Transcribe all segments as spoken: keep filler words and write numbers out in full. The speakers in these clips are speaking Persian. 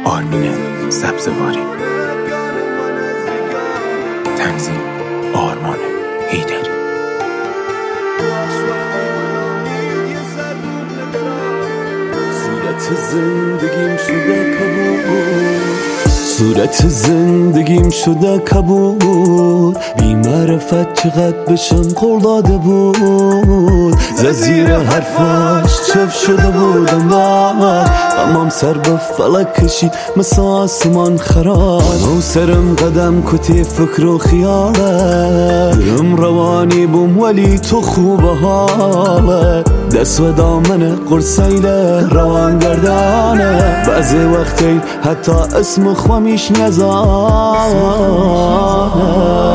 آرمین سبزواری، تنظیم آرمان حیدری. صورت زندگیم شده کبود، صورت زندگیم شده کبود، بی معرفت چقدر بشم قول داده بود، زیر حرفاش چف شده بودم من، امام سر به فلک کشید مثل آسمان خراب، و سرم قدم کتی فکر و خیاله، دلم روانی بوم ولی تو خوب حاله، دست و دامن قرصیله روان گردانه، بعضی وقتی حتی اسم خوامیش نزانه.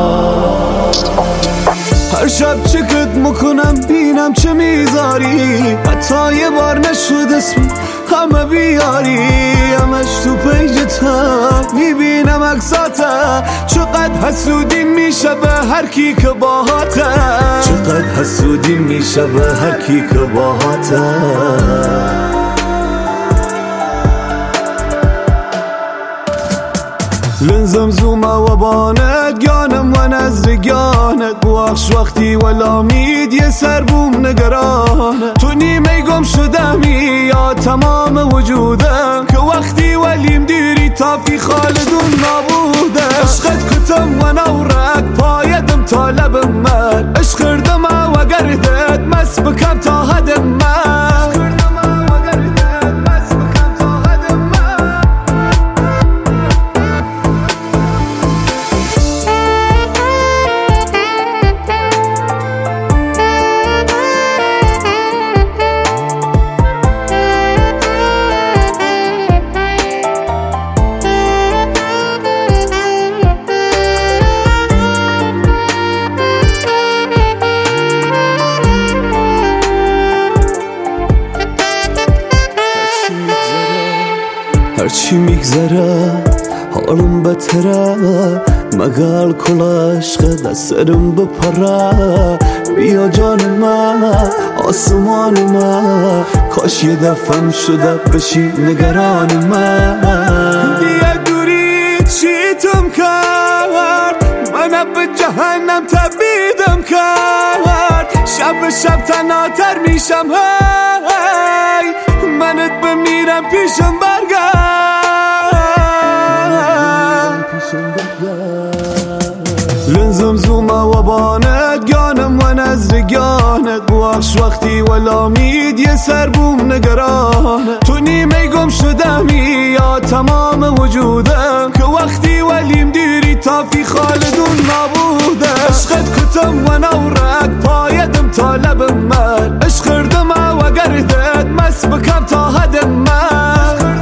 هر شب چکت میکنم بینم چه میذاری، حتی یه بار نشد اسم همه بیاری، همش تو پیجتا میبینم اکساتا، چقدر حسودی میشه به هر کی که باهاته، چقدر حسودی میشه به هر کی که باهاته. لنزم زومه و بانت گانم و نزدگانت، بوخش وقتی ولا مید یه سر بوم نگرانه، تو نیمه گم شدمی یا تمام وجودم، که وقتی ولیم دیری تافی خالدون نابوده، عشقت کتم و نورک پایدم تا لبم من، عشق کردم و گردت مس بکم تا حد من، هرچی میگذره حالم بتره، مگل کل عشق دسترم بپره، بیا جان من آسمان من، کاش یه دفعم شده بشی نگران من، دیگه دوری چیتم کرد من به جهنم تبیدم کرد، شب شب تناتر میشم هی منت بمیرم پیشم برگرد، لنزم زومه و بانت گانم و نزدگانت، بوخش وقتی ولا مید یه سر بوم نگرانه، تو نیمه گم شدمی یا تمام وجودم، که وقتی ولیم دیری تافی خالدون نابوده، عشقت کتم و نورک پایدم تا لبم من، عشق کردم و گردت مس بکم تا حد من،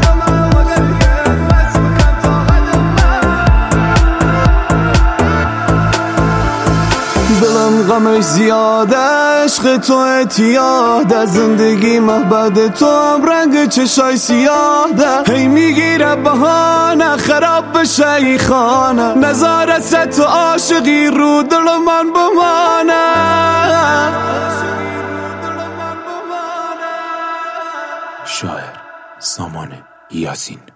دلم غمش زیاده، عشق تو اعتیاده، زندگی محبت تو هم رنگ چشای سیاده، هی میگیره بهانه خراب بشه ای خانه، نظاره ست تو عاشقی رو دل من بمانه. شاعر سامان یاسین.